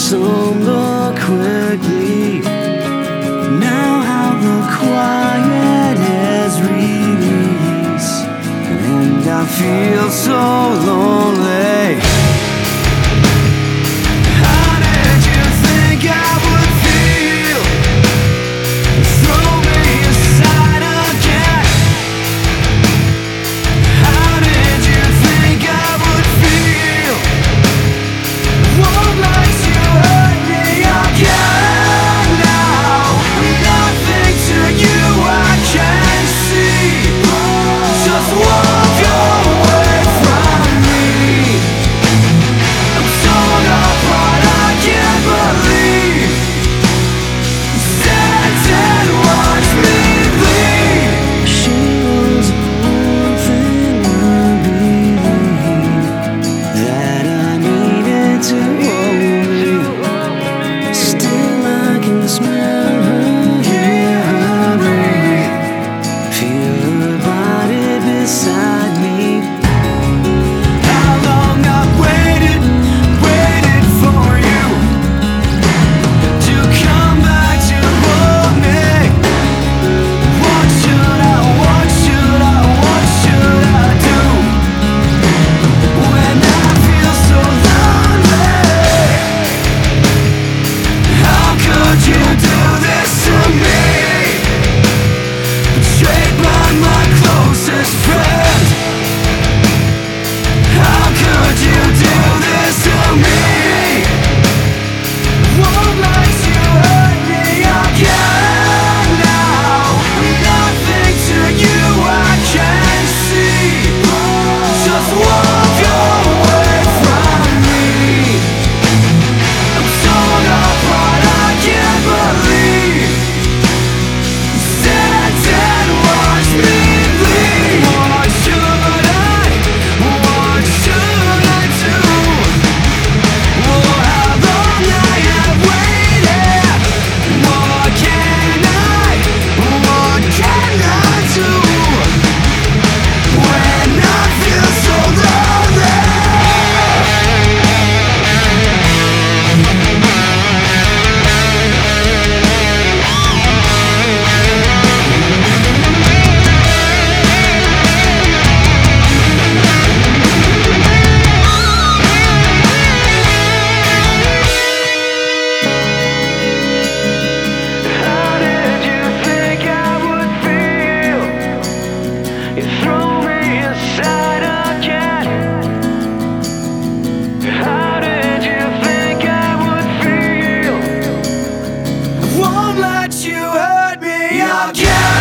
stumble quickly. Now how the quiet is released, and I feel so lonely. How did you think I would feel? Throw me aside again. How did you think I would feel? Won't let you hurt me again. Now nothing to you I can see. Just walk away from me. I'm torn apart, I can't believe. Stand and watch me bleed. She was one thing I believed, that I needed to hold me. Still I can smell her, hear her breathe, feel her body beside me. How long I've waited for you to come back to hold me. What should I do when I feel so lonely? How could you do this to me? Betrayed by my closest friend. How could you do this to me? Won't let you hurt me again. Now nothing to you I can see. Just walk away from me. I'm torn apart, I can't believe. Stand and watch me bleed. What should I do? Oh, how long I have waited. What can I do when I feel so lonely? How did you think I would feel? You threw me aside again. How did you think I would feel? Won't let you hurt me again.